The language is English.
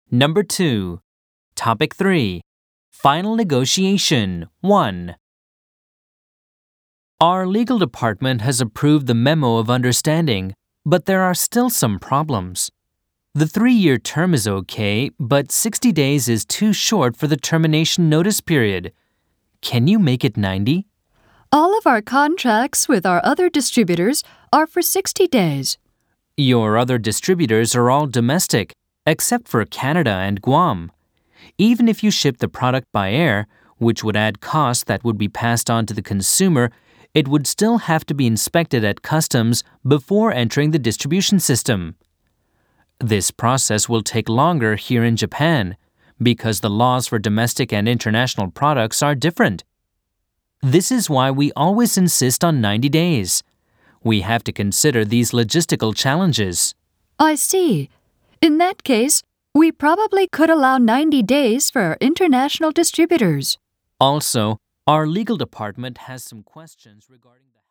Number 2. Topic 3. Final Negotiation 1. Our legal department has approved the Memo of Understanding, but there are still some problems. The 3-year term is okay, but 60 days is too short for the termination notice period. Can you make it 90? All of our contracts with our other distributors are for 60 days. Your other distributors are all domestic, except for Canada and Guam. Even if you ship the product by air, which would add costs that would be passed on to the consumer, it would still have to be inspected at customs before entering the distribution system. This process will take longer here in Japan because the laws for domestic and international products are different. This is why we always insist on 90 days. We have to consider these logistical challenges. I see. In that case, we probably could allow 90 days for our international distributors. Also, our legal department has some questions regarding the